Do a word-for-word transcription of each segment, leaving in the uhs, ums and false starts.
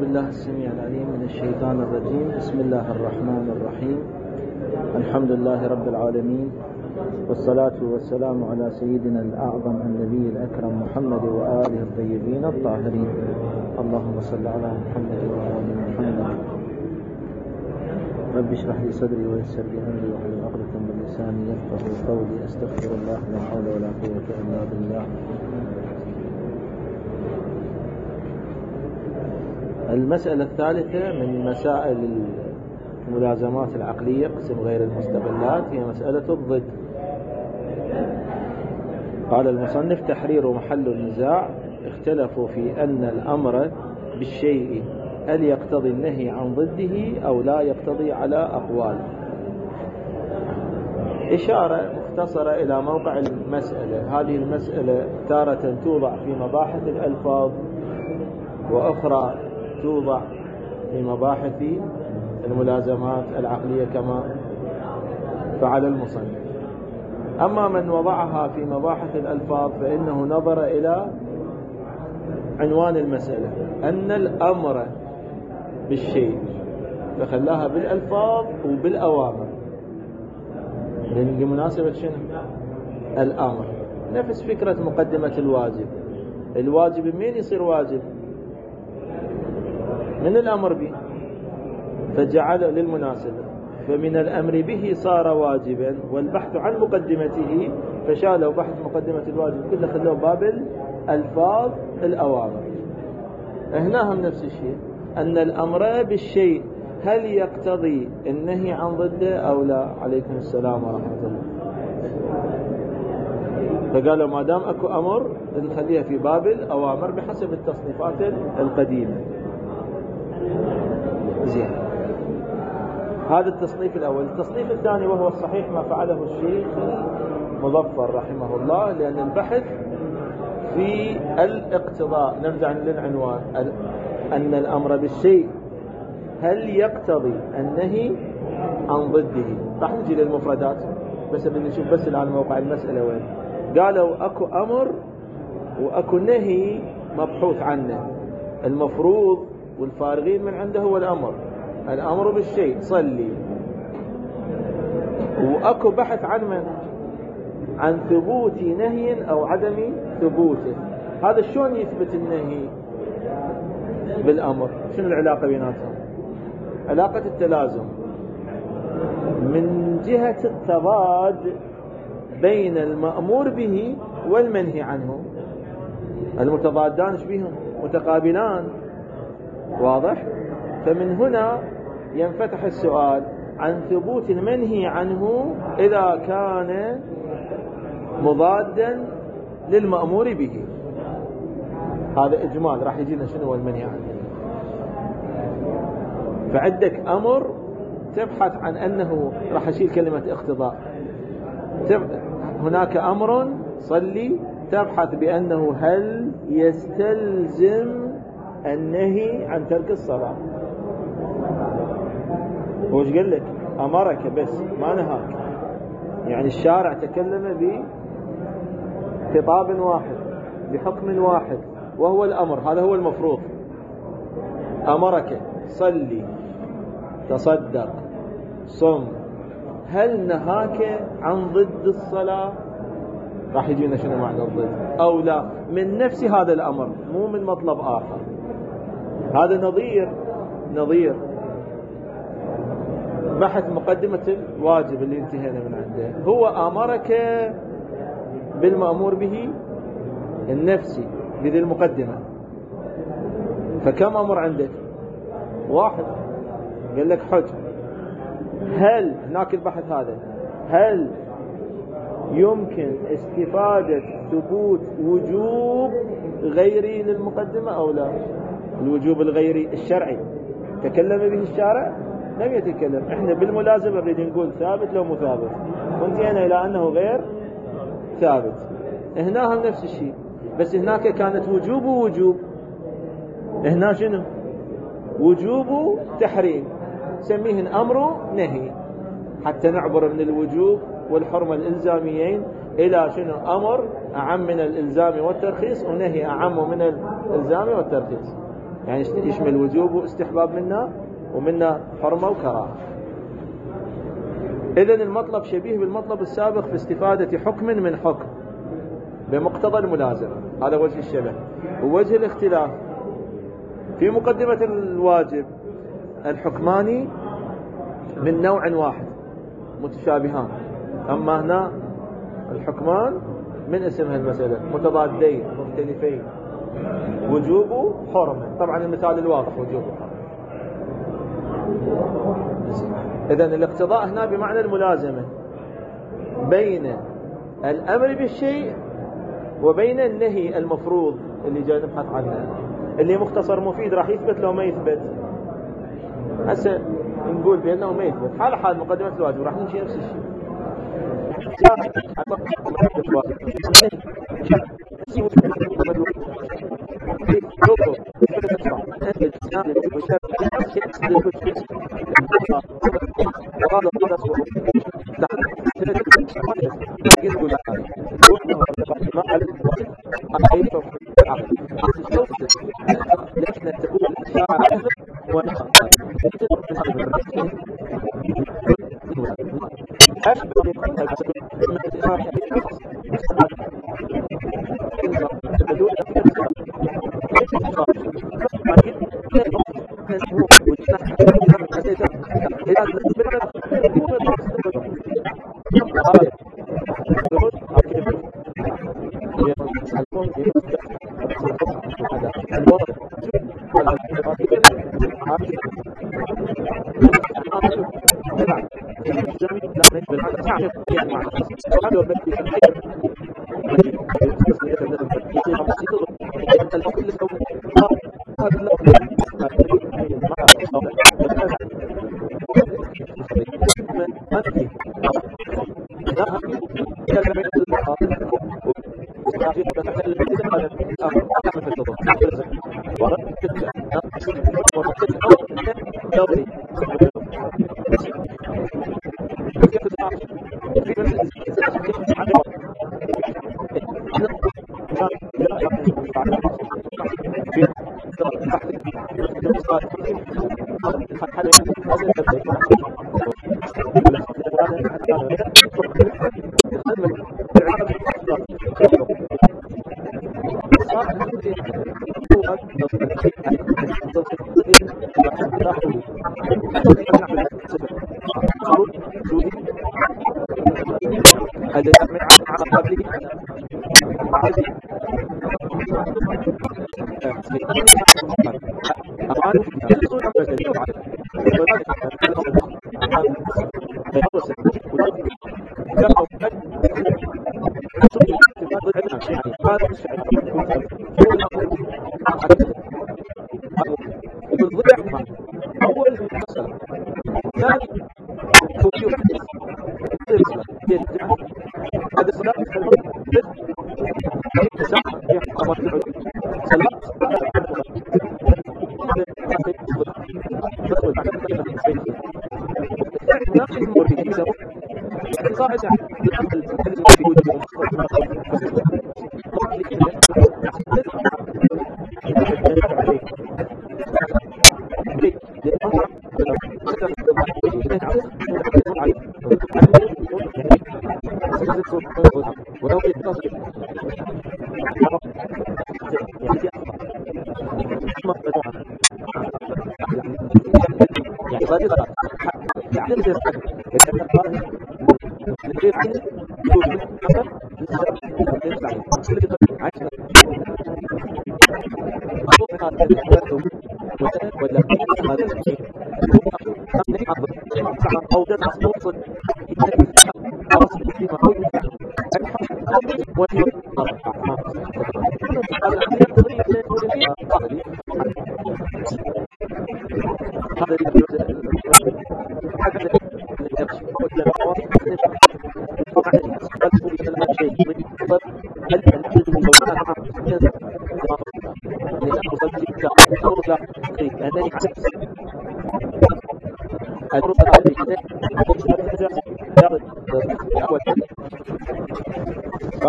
بالله السميع العليم من الشيطان الرجيم. بسم الله الرحمن الرحيم. الحمد لله رب العالمين، والصلاة والسلام على سيدنا الأعظم النبي الأكرم محمد وآله الطيبين الطاهرين. اللهم صل على محمد وآل محمد. رب اشرح لي صدري ويسر لي أمري واحلل عقدة من لساني يفقهوا قولي. أستغفر الله لا حول ولا قوة إلا بالله. المسألة الثالثة من مسائل الملازمات العقلية قسم غير المستقلات هي مسألة الضد. قال المصنف: تحرير محل النزاع. اختلفوا في أن الأمر بالشيء هل يقتضي النهي عن ضده أو لا يقتضي على أقوال. إشارة مختصرة إلى موقع المسألة. هذه المسألة تارة توضع في مباحث الألفاظ، وأخرى توضع في مباحث الملازمات العقلية كما فعل المصنف. أما من وضعها في مباحث الألفاظ فإنه نظر إلى عنوان المسألة أن الأمر بالشيء، فخلاها بالألفاظ وبالأوامر لمناسبة شنو؟ الأمر. نفس فكرة مقدمة الواجب. الواجب من يصير واجب؟ من الأمر به، فجعل للمناسبة، فمن الأمر به صار واجبا، والبحث عن مقدمته فشالوا بحث مقدمة الواجب كله خلوه باب الألفاظ الأوامر. هنا هم نفس الشيء، أن الأمر بالشيء هل يقتضي النهي عن ضده أو لا؟ عليكم السلام ورحمة الله. فقالوا ما دام أكو أمر نخليها في باب الأوامر بحسب التصنيفات القديمة. زين، هذا التصنيف الأول. التصنيف الثاني وهو الصحيح ما فعله الشيخ مظفر رحمه الله، لأن البحث في الاقتضاء. نرجع للعنوان أن الأمر بالشيء هل يقتضي النهي عن ضده. راح نجي للمفردات بس بنشوف بس الآن موقع المسألة وين. قالوا أكو أمر وأكو نهي مبحوث عنه. المفروض والفارغين من عنده هو الأمر. الأمر بالشيء صلي، وأكو بحث عن من؟ عن ثبوت نهي أو عدم ثبوته. هذا شلون يثبت النهي بالأمر؟ شنو العلاقة بيناتهم؟ علاقة التلازم من جهة التضاد بين المأمور به والمنهي عنه. المتضادان ايش بيهم؟ متقابلان، واضح؟ فمن هنا ينفتح السؤال عن ثبوت المنهي عنه إذا كان مضادا للمأمور به. هذا إجمال، راح يجينا شنو هو المنهي عنه. فعندك أمر تبحث عن أنه، راح أشيل كلمة اقتضاء، هناك أمر صلي تبحث بأنه هل يستلزم النهي عن ترك الصلاة. هو ايش قال لك؟ أمرك بس ما نهاك. يعني الشارع تكلم بخطاب واحد بحكم واحد وهو الأمر. هذا هو المفروض. أمرك صلي، تصدق، صم. هل نهاك عن ضد الصلاة؟ راح يجينا شنو معنى الضد أو لا، من نفس هذا الأمر مو من مطلب آخر. هذا نظير نظير بحث مقدمة الواجب اللي انتهينا من عنده. هو أمرك بالمأمور به النفسي بذي المقدمة. فكم أمر عندك؟ واحد. قال لك حج. هل هناك البحث هذا هل يمكن استفادة ثبوت وجوب غيري للمقدمة أو لا؟ الوجوب الغيري الشرعي تكلم به الشارع؟ لم يتكلم. احنا بالملازمة نريد نقول ثابت لو مو ثابت، وانتهينا إلى أنه غير ثابت. هنا هم نفس الشيء، بس هناك كانت وجوب ووجوب، هنا شنو؟ وجوب تحريم، سميهن أمر نهي، حتى نعبر من الوجوب والحرمة الإلزاميين إلى شنو؟ أمر أعم من الإلزام والترخيص، ونهي أعم من الإلزام والترخيص. يعني يشمل وجوب واستحباب منا، ومنا حرمة وكراهة. إذن المطلب شبيه بالمطلب السابق في استفادة حكم من حكم بمقتضى الملازمة، هذا وجه الشبه. ووجه الاختلاف في مقدمة الواجب الحكمان من نوع واحد متشابهان، أما هنا الحكمان من اسمها المسألة متضادين مختلفين، وجوب حرمة. طبعا المثال الواضح وجوب حرمة. إذن الاقتضاء هنا بمعنى الملازمة بين الأمر بالشيء وبين النهي المفروض اللي جاي نبحث عنه، اللي مختصر مفيد راح يثبت لو ما يثبت. هسه نقول بأنه ما يثبت، حال حال مقدمة الواجب راح نمشي نفس الشيء.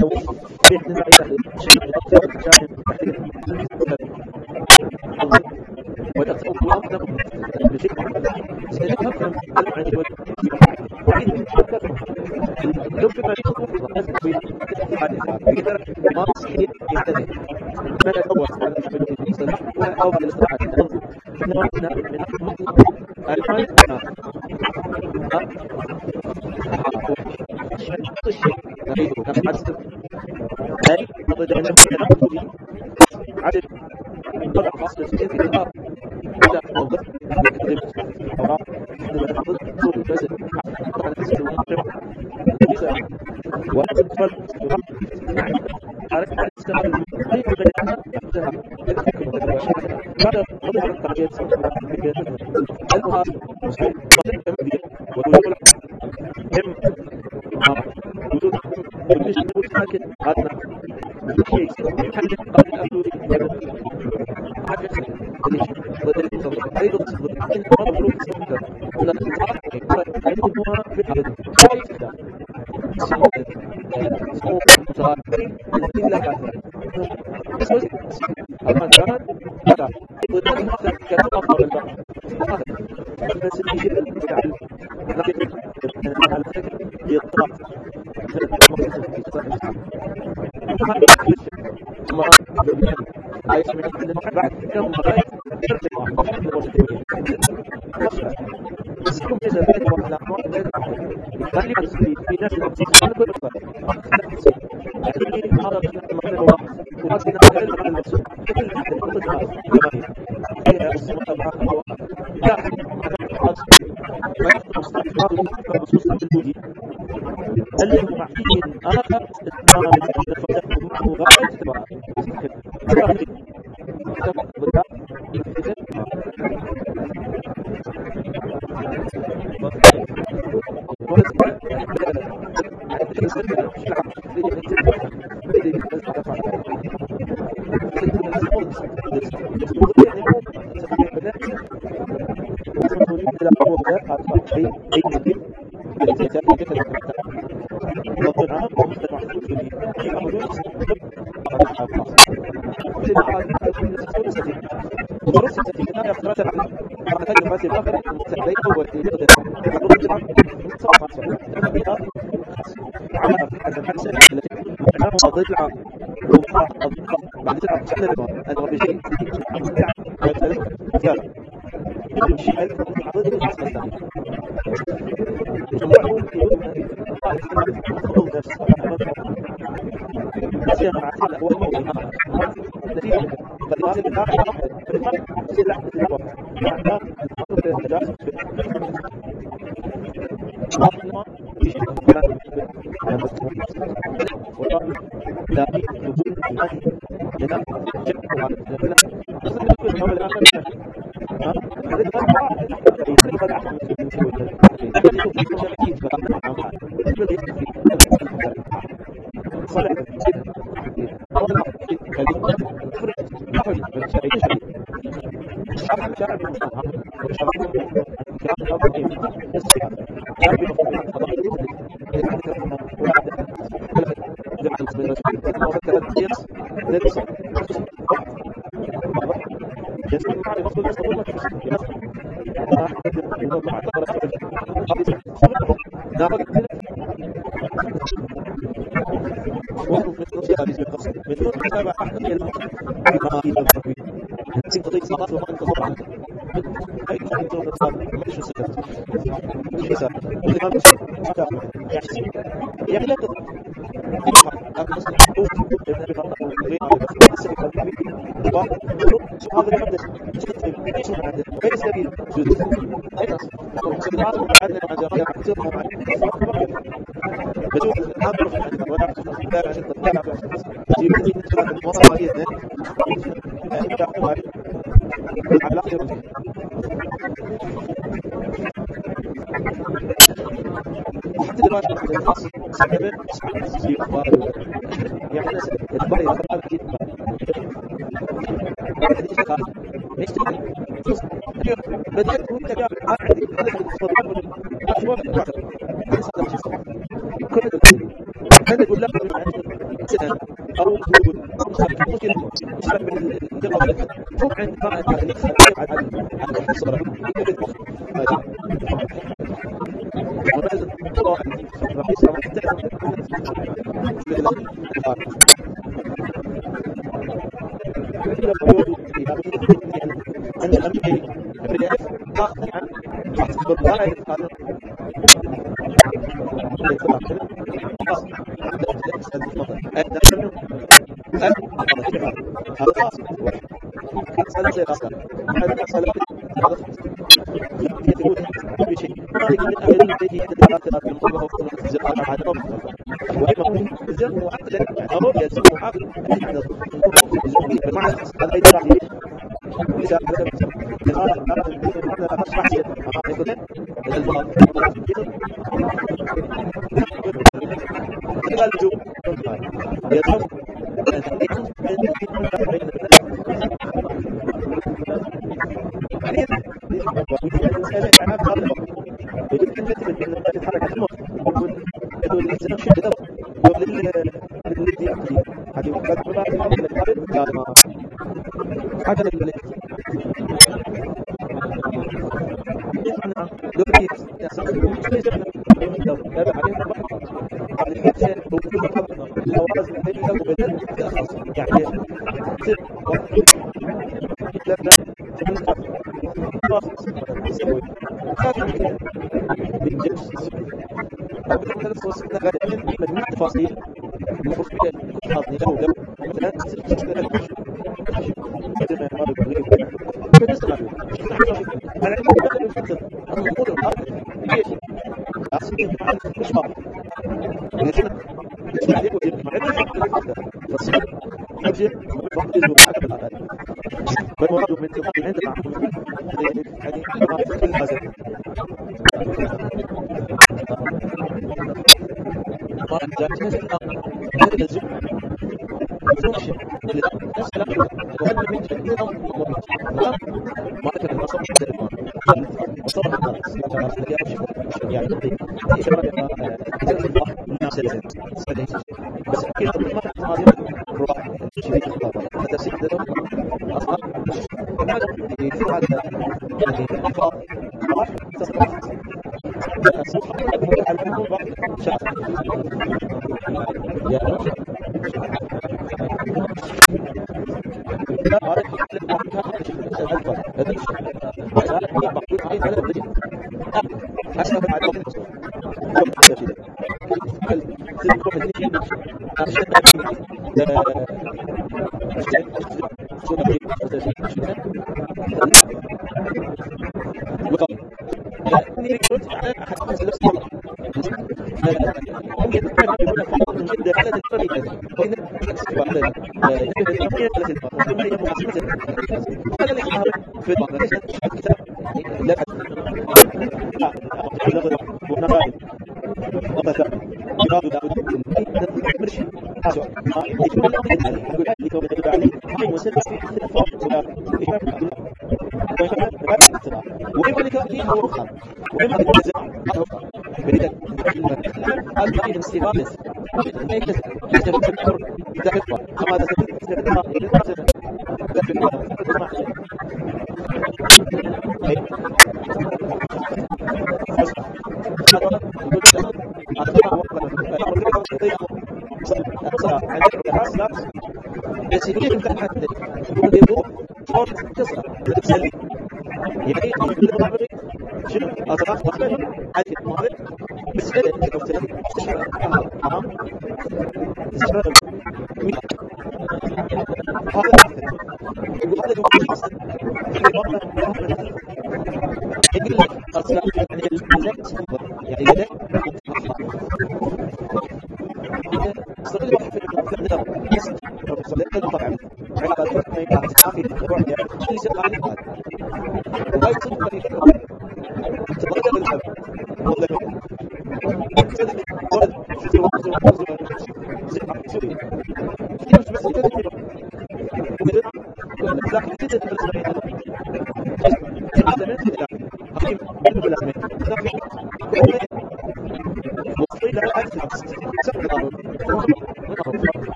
Thank you. فوق عند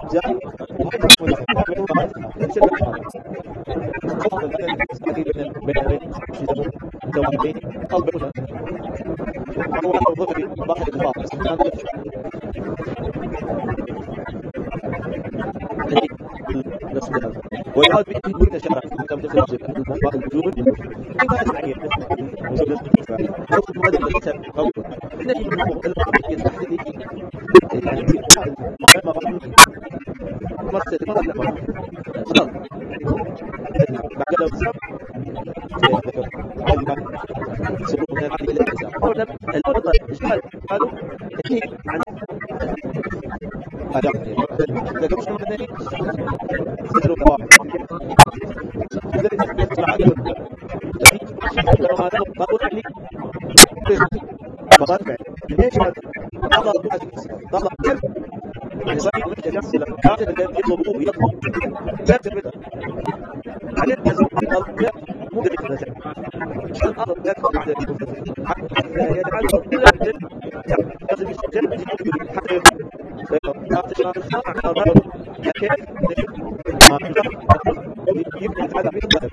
ويعاد به كل شرع كم تخرج المصباح الوجود كيف تتعين وجود الفعل أو هذا الكتاب قوي الذي يمكن أن يتحدث يعني ما بعد ما ستفعل لما خلاص بعد لو سب سلوك من العقل إلى الإنسان أولا الأولا إجمال قالوا هي عن هذا إذا كنت من ذلك سلوك واحد لذلك يطلع عليه لو ما دام ما قلت لي مضاد فعل ليش هذا طلع طلع كلب يعني صحيح مش جالس لا هذا اللي يطلبوه يطلب جاب البدء عليه يزم لا مو دري كذا عشان الارض لا تطلع على يدعى كل عدد لازم يسجل حتى لا تشرب الخمر على الرجل كيف يبدأ هذا في الغالب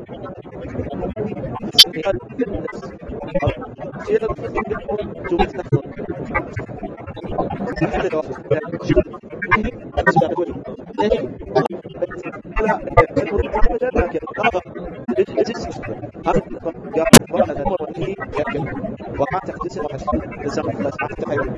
سيادة جوز نحن حتى لو وقعت تحدث وحسن تسمى الناس حتى تحيو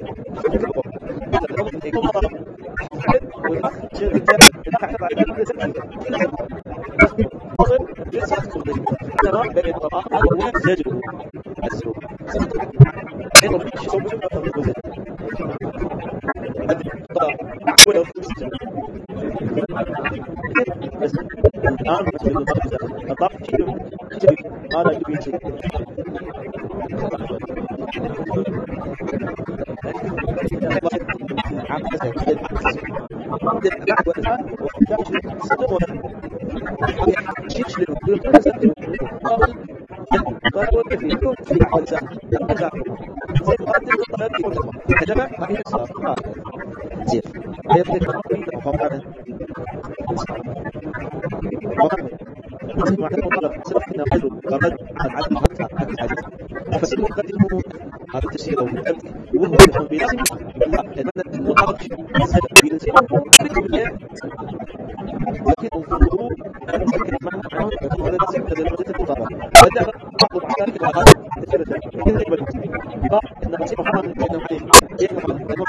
هذا التشريع وهو بلازم المطابق لكن الظروف هذا لازم لدرجة المطابقة بدأ بعض ذلك الأغاني تفرد من قبل بعض الناس يفهمون أنه يفهم أنه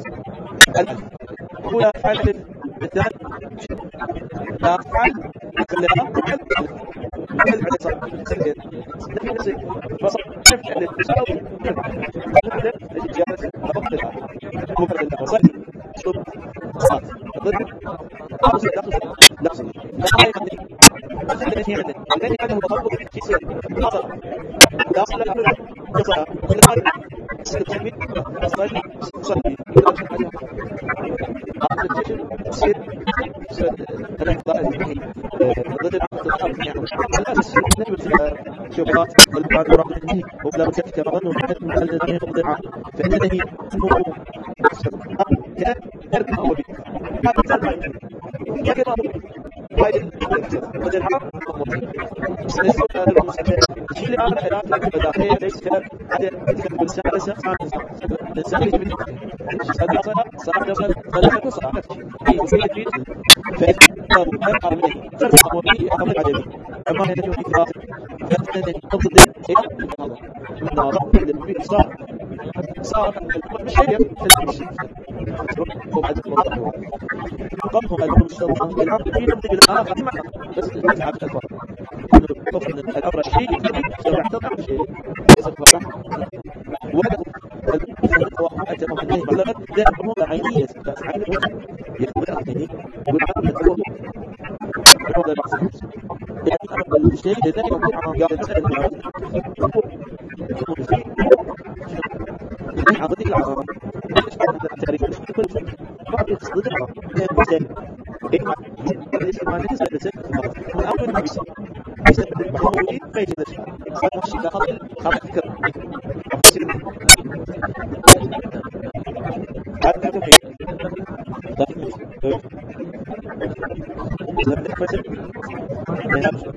هو فعل بالذات لا فعل خليها على صار سكت في نفسك فصل نفس اللي تساوي هذا الجالس ضبط لها مفرد لها وصل اسلوب صار ضد اصل لفظ لفظ لا يقدر هذا شيء عندك الثاني هذا هو تطبق في سير اصل لا اصل لا قصه كل هذا ستسمي اصل صار سير هذا الضائع ضد شبهات والبعض يراقب منه ولا بد كما ظنوا حتى من الذين يخضعون فإنه ترك أمر هذا ترك يكن أمر وايد بدل حق سنسمع هذا المسألة شيء الآن الآن بداخل ليس كلام هذا كلام بالسنة لسه الإنسان يجب صدق صدق صدق صدق صدق صدق في في فإنه أمر منه ترك أمر أمر عدمي أما هذا يوم إثبات فإنه تفضل شيء من هذا في صار صار مش هي وبعد الموضوع قبضهم المستوى العرض في نمطق الآخر بس الاتحاد الأكبر تفضل الأمر الشيء يعتبر شيء وهذا الواقع تمام النهي بلغت ذات أمور عينية عين الوجه يقول العيني والعقل الأول هذا العصر يعني الشيء الذي يقول عن قاعدة تسأل المعارض يقول شيء من حاضرين العصر التاريخ كل شيء بعد يصدرها مثل إما الإسلام نجس على سبب المرض والأمر النبي يستمر المحاولين ما يجد شيء صار ماشي لا خطر خطر فكر هذا كله في طيب لم نفسر نعم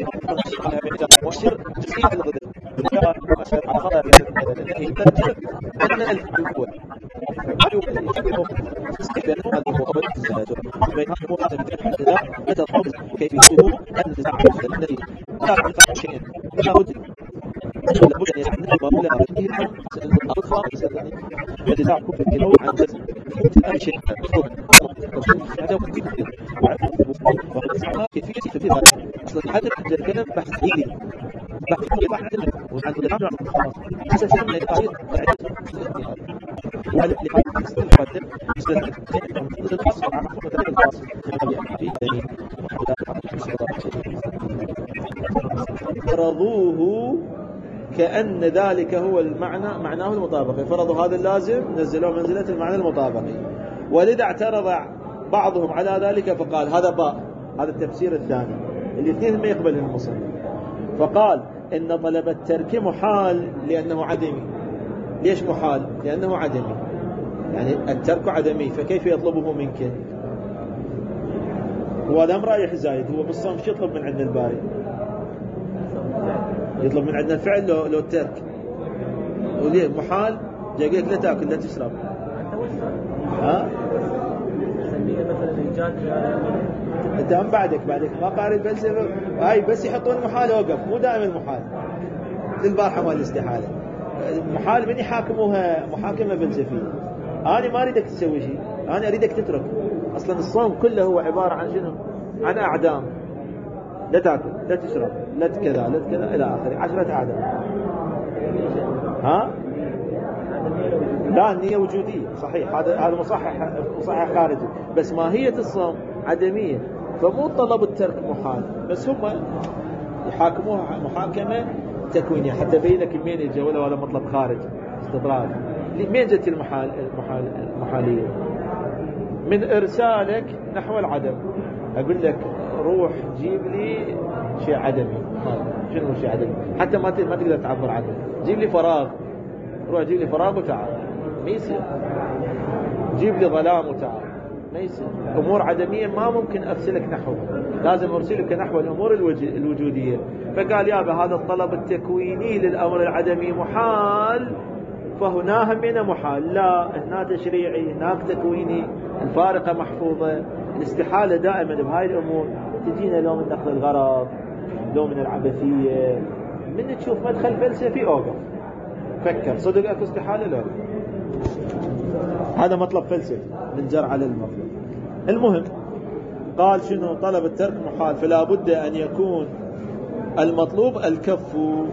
مؤشر جزئي على الغدر بالنسبة مؤشر على خطر الترجمة أن الأول عدو يشبه استخدام هذا المقابل بين هذا المقابل إذا يتطابق كيفيته أن تساعد الذي لا ينفع شيئا لا بد لابد أن يستعمل الباب لا بد أن الأطفال يتساعد كل الكلام عن جزء أي شيء هذا هو كيف يصير كيفية تفسير أصلا هذا الكلام بحث علمي بحث علمي وعن الأمر أساسا من الآيات وهذا اللي حاول يستخدم يستخدم الفصل عن خطة الفصل فرضوه كأن ذلك هو المعنى معناه المطابقي فرضوا هذا اللازم نزلوه منزلة المعنى المطابقي ولذا اعترض بعضهم على ذلك فقال هذا باء هذا التفسير الثاني الاثنين ما يقبل المصنف فقال إن طلب الترك محال لأنه عدمي ليش محال؟ لأنه عدمي يعني الترك عدمي فكيف يطلبه منك؟ هو الأمر رايح زايد هو بالصوم شو يطلب من عندنا الباري؟ يطلب من عندنا الفعل لو, لو الترك وليه محال جاي لك لا تأكل لا تشرب ها؟ انت هم بعدك بعدك ما قارئ الفلسفه هاي بس يحطون المحال وقف مو دائما المحال البارحه مال الاستحاله المحال من يحاكموها محاكمه فلسفيه انا ما اريدك تسوي شيء انا اريدك تترك اصلا الصوم كله هو عباره عن شنو عن اعدام لا تاكل لا تشرب لا كذا لا كذا الى اخره عشرة اعدام ها لا النية وجودية صحيح هذا هذا مصحح مصحح خارجي بس ماهية الصوم عدمية فمو طلب الترك محال بس هم يحاكموها محاكمة تكوينية حتى بينك مين يجي ولا ولا مطلب خارج استطراد مين جت المحال المحال المحالية من إرسالك نحو العدم أقول لك روح جيب لي شيء عدمي شنو شيء عدمي حتى ما ما تقدر تعبر عنه جيب لي فراغ روح جيب لي فراغ وتعال ما يصير جيب لي ظلام وتعال ما يصير أمور عدمية ما ممكن أرسلك نحوها لازم أرسلك نحو الأمور الوجودية فقال يابا هذا الطلب التكويني للأمر العدمي محال فهنا همنا محال لا هنا تشريعي هناك تكويني الفارقة محفوظة الاستحالة دائما بهاي الأمور تجينا لو من نقل الغرض لو من العبثية من تشوف مدخل فلسفي أوقف فكر صدق أكو استحالة لا هذا مطلب فلسفي من جر على المطلب المهم قال شنو؟ طلب الترك محال، فلا بد أن يكون المطلوب الكف.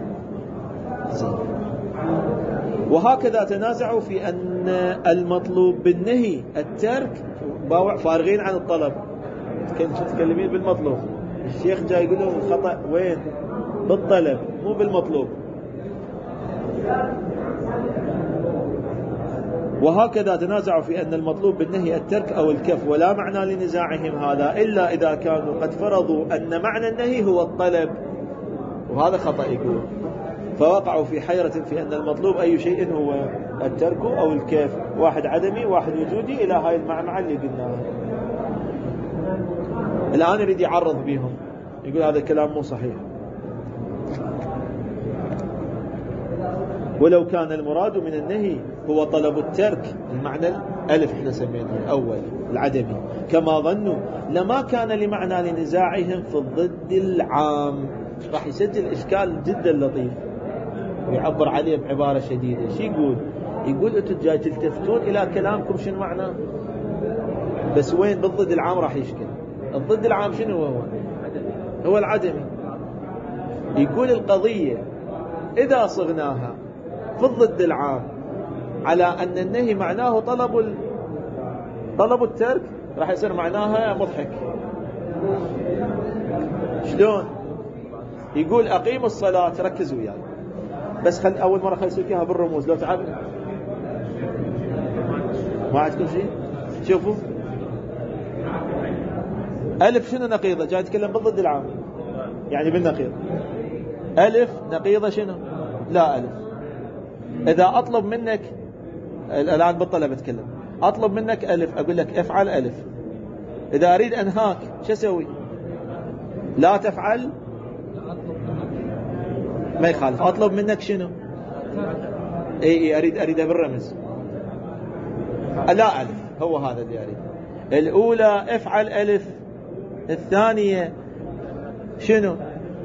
وهكذا تنازعوا في أن المطلوب بالنهي الترك، فارغين عن الطلب. كنت تتكلمين بالمطلوب، الشيخ جاي يقول له الخطأ وين؟ بالطلب مو بالمطلوب. وهكذا تنازعوا في أن المطلوب بالنهي الترك أو الكف، ولا معنى لنزاعهم هذا إلا إذا كانوا قد فرضوا أن معنى النهي هو الطلب، وهذا خطأ يقول. فوقعوا في حيرة في أن المطلوب أي شيء هو الترك أو الكف، واحد عدمي واحد وجودي، إلى هاي المعنى اللي قلناها. الآن يريد يعرض بهم، يقول هذا الكلام مو صحيح. ولو كان المراد من النهي هو طلب الترك، المعنى الألف احنا سميناه الأول العدمي، كما ظنوا لما كان لمعنى لنزاعهم في الضد العام. راح يسجل إشكال جدا لطيف ويعبر عليه بعبارة شديدة. شو يقول؟ يقول أنتم جاي تلتفتون إلى كلامكم شنو معناه، بس وين بالضد العام راح يشكل. الضد العام شنو هو؟ هو العدمي. يقول القضية إذا صغناها في الضد العام على أن النهي معناه طلب ال... طلب الترك، راح يصير معناها مضحك. شلون؟ يقول أقيم الصلاة، ركزوا وياي بس خل أول مرة خل نسويها بالرموز، لو تعبنا ما عندكم شيء. شوفوا ألف شنو نقيضة؟ جاي يتكلم بالضد العام يعني بالنقيض. ألف نقيضة شنو؟ لا ألف. إذا أطلب منك الآن بالطلب أتكلم، أطلب منك ألف، أقول لك افعل ألف. إذا أريد أنهاك شو أسوي؟ لا تفعل، ما يخالف. أطلب منك شنو؟ اي اي اريد اريدها بالرمز. لا الف، هو هذا اللي اريد. الاولى افعل الف، الثانية شنو؟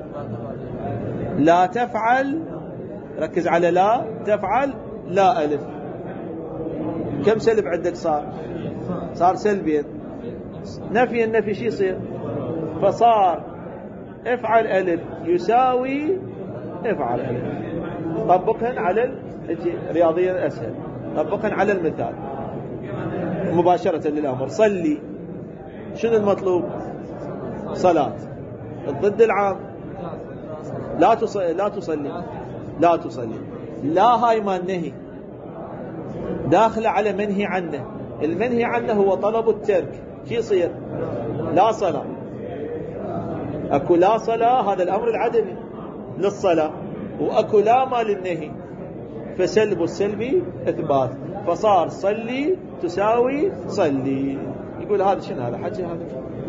لا تفعل، ركز على لا تفعل لا الف. كم سلب عندك صار؟ صار سلبين. نفي النفي شي يصير؟ فصار افعل الف يساوي افعل الف. طبقهن على رياضيا اسهل، طبقهن على المثال مباشرة للامر. صلي، شنو المطلوب؟ صلاة. الضد العام لا تصلي، لا تصلي لا تصلي. لا هاي ما النهي داخله على منهي عنه. المنهي عنه هو طلب الترك، شو يصير؟ لا صلاة. اكو لا صلاة، هذا الامر العدمي للصلاة، واكو لا ما للنهي، فسلب السلبي اثبات، فصار صلي تساوي صلي. يقول هذا شنو؟ هذا حكي، هذا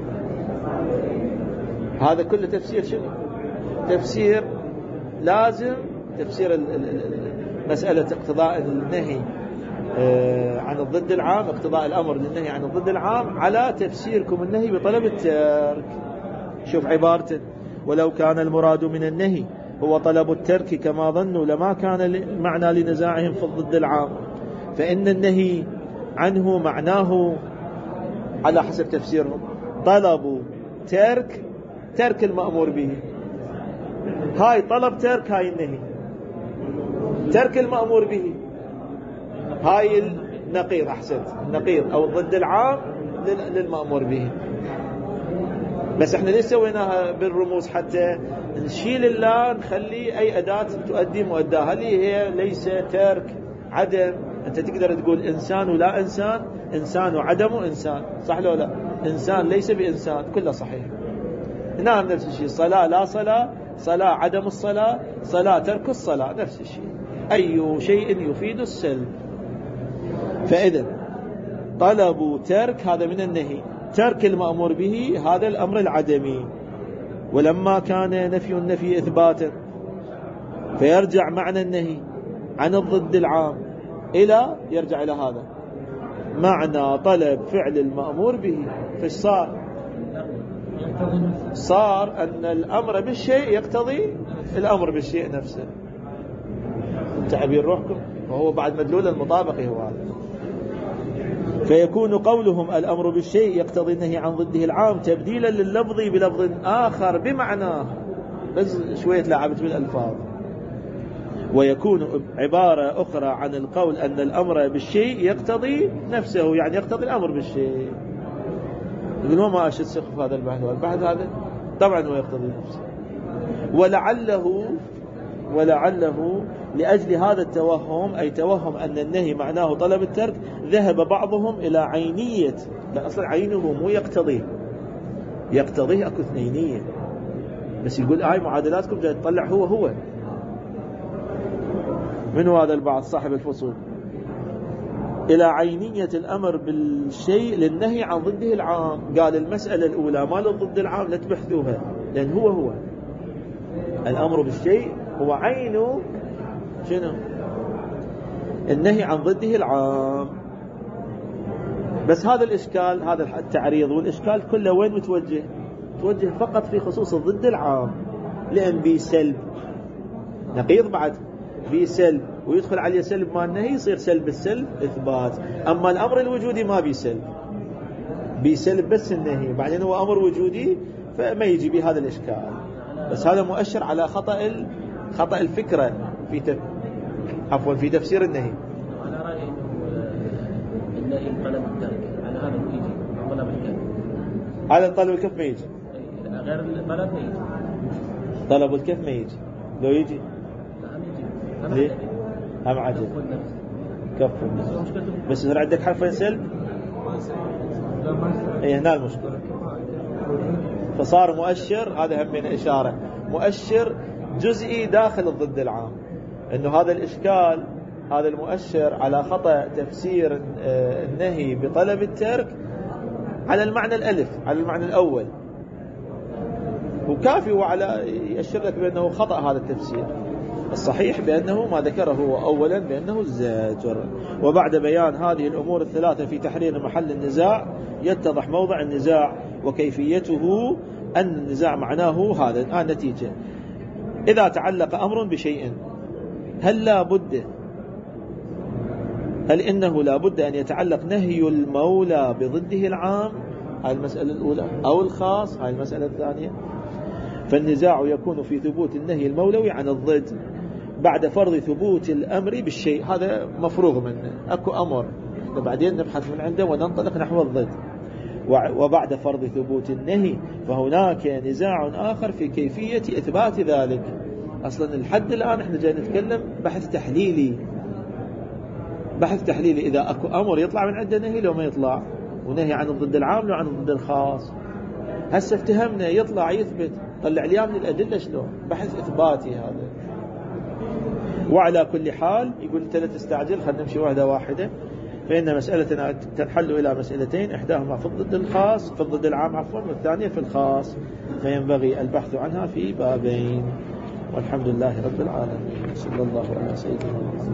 هذا كله تفسير شنو؟ تفسير لازم، تفسير مسألة اقتضاء النهي عن الضد العام، اقتضاء الأمر للنهي عن الضد العام على تفسيركم النهي بطلب الترك. شوف عبارته: ولو كان المراد من النهي هو طلب الترك كما ظنوا لما كان المعنى لنزاعهم في الضد العام، فإن النهي عنه معناه على حسب تفسيرهم طلب ترك، ترك المأمور به. هاي طلب ترك، هاي النهي ترك المأمور به. هاي النقيض، أحسنت، النقيض أو الضد العام للمأمور به. بس احنا ليش سويناها بالرموز؟ حتى نشيل الله، نخلي أي أداة تؤدي مؤداها، اللي هي ليس ترك عدم. أنت تقدر تقول إنسان ولا إنسان، إنسان وعدم وإنسان، صح لو لا؟ إنسان ليس بإنسان، كله صحيح. نعم نفس الشيء. صلاة لا صلاة، صلاة عدم الصلاة، صلاة ترك الصلاة، نفس الشيء. أي شيء يفيد السلب. فإذا طلب ترك هذا من النهي، ترك المأمور به هذا الأمر العدمي. ولما كان نفي النفي إثباتا، فيرجع معنى النهي عن الضد العام إلى، يرجع إلى هذا معنى طلب فعل المأمور به. فايش صار؟ صار أن الأمر بالشيء يقتضي الأمر بالشيء نفسه. تعبير روحكم، وهو بعد مدلول المطابقة هو هذا. فيكون قولهم الأمر بالشيء يقتضي النهي عن ضده العام تبديلا لللفظ بلفظ آخر بمعناه، بس شوية لعبت بالألفاظ. ويكون عبارة أخرى عن القول أن الأمر بالشيء يقتضي نفسه، يعني يقتضي الأمر بالشيء. يقول ما أشد سقف هذا البحث، والبحث هذا طبعا هو يقتضي نفسه. ولعله ولعله لأجل هذا التوهم، أي توهم أن النهي معناه طلب الترك، ذهب بعضهم إلى عينية، لا أصلا عينه مو يقتضيه، يقتضيه أكو اثنينية، بس يقول هاي معادلاتكم جاي تطلع هو هو. من هذا البعض صاحب الفصول؟ إلى عينية الأمر بالشيء للنهي عن ضده العام. قال المسألة الأولى ما للضد العام لا تبحثوها، لأن هو هو الأمر بالشيء هو عينه شنو؟ النهي عن ضده العام. بس هذا الإشكال، هذا التعريض والإشكال كله وين متوجه؟ متوجه فقط في خصوص الضد العام، لأن بي سلب نقيض بعد بي سلب، ويدخل عليه سلب ما النهي، يصير سلب السلب إثبات. أما الأمر الوجودي ما بي سلب، بي سلب بس النهي، بعدين هو أمر وجودي فما يجي به هذا الإشكال. بس هذا مؤشر على خطأ خطأ الفكرة في تف... عفوا في تفسير النهي. على رأيي النهي طلب الترك، على هذا يجي طلب الكف، على طلب الكف ما يجي، غير الطلب ما يجي، طلب الكف ما يجي. لو يجي ليه؟ هم عجل كف بس إذا عندك حرفين سلب اي هنا المشكلة، فصار مؤشر. هذا هم من إشارة مؤشر جزئي داخل الضد العام، انه هذا الإشكال، هذا المؤشر على خطأ تفسير النهي بطلب الترك على المعنى الألف، على المعنى الأول، وكافي وعلى يأشر لك بأنه خطأ هذا التفسير. الصحيح بأنه ما ذكره هو أولا بأنه الزاجر. وبعد بيان هذه الأمور الثلاثة في تحرير محل النزاع يتضح موضع النزاع وكيفيته، أن النزاع معناه هذا. الآن نتيجة: إذا تعلق أمر بشيء هل لا بد هل إنه لا بد أن يتعلق نهي المولى بضده العام، هاي المسألة الأولى، أو الخاص، هاي المسألة الثانية. فالنزاع يكون في ثبوت النهي المولوي عن الضد بعد فرض ثبوت الأمر بالشيء، هذا مفروغ منه، أكو أمر بعدين نبحث من عنده وننطلق نحو الضد. وبعد فرض ثبوت النهي فهناك نزاع آخر في كيفية إثبات ذلك. أصلا الحد الآن احنا جاي نتكلم بحث تحليلي، بحث تحليلي إذا أكو أمر يطلع من عنده نهي لو ما يطلع، ونهي عن الضد العام لو عن الضد الخاص. هسه افتهمنا يطلع يثبت، طلع لي من الأدلة شلون، بحث إثباتي هذا. وعلى كل حال يقول أنت لا تستعجل، خلينا نمشي واحدة واحدة، فإن مسألتنا تنحل إلى مسألتين، إحداهما في الضد الخاص، في الضد العام عفوا، والثانية في الخاص، فينبغي البحث عنها في بابين. والحمد لله رب العالمين، صلى الله على سيدنا محمد.